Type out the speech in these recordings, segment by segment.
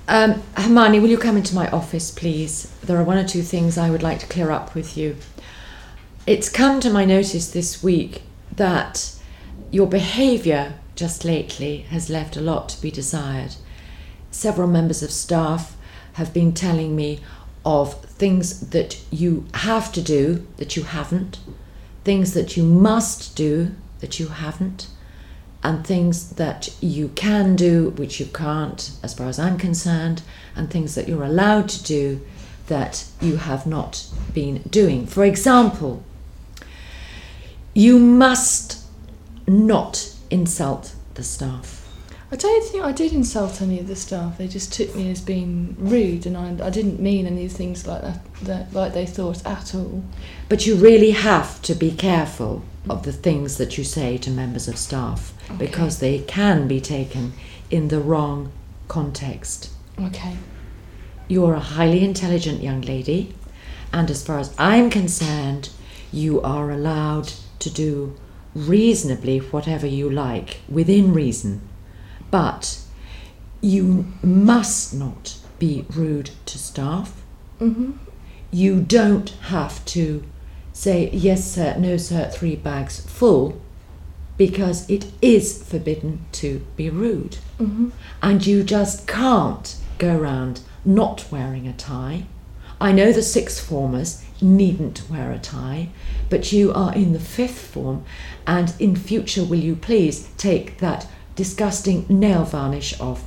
Hermione, will you come into my office, please? There are one or two things I would like to clear up with you. It's come to my notice this week that your behaviour just lately has left a lot to be desired. Several members of staff have been telling me of things that you have to do that you haven't, things that you must do that you haven't, and things that you can do which you can't, as far as I'm concerned, and things that you're allowed to do that you have not been doing. For example, you must not insult the staff. I don't think I did insult any of the staff. They just took me as being rude, and I didn't mean any things like that like they thought at all. But you really have to be careful of the things that you say to members of staff, because they can be taken in the wrong context. Okay. You're a highly intelligent young lady, and as far as I'm concerned, you are allowed to do reasonably whatever you like, within reason. But you must not be rude to staff. Mm-hmm. You don't have to say, yes sir, no sir, 3 bags full, because it is forbidden to be rude. Mm-hmm. And you just can't go around not wearing a tie. I know the 6th formers needn't wear a tie, but you are in the 5th form, and in future will you please take that disgusting nail varnish off?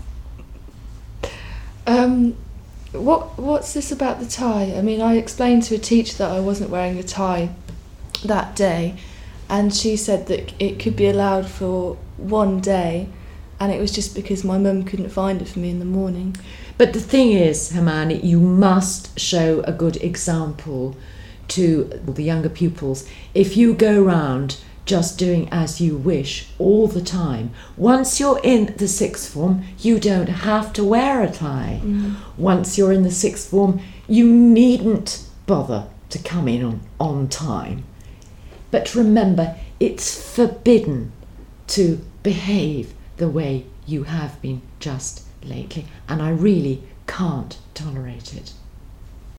What's this about the tie? I mean, I explained to a teacher that I wasn't wearing a tie that day, and she said that it could be allowed for one day, and it was just because my mum couldn't find it for me in the morning. But the thing is, Hermione, you must show a good example to the younger pupils. If you go round just doing as you wish all the time, once you're in the 6th form, you don't have to wear a tie. Once you're in the 6th form, you needn't bother to come in on time. But remember, it's forbidden to behave the way you have been just lately, and I really can't tolerate it.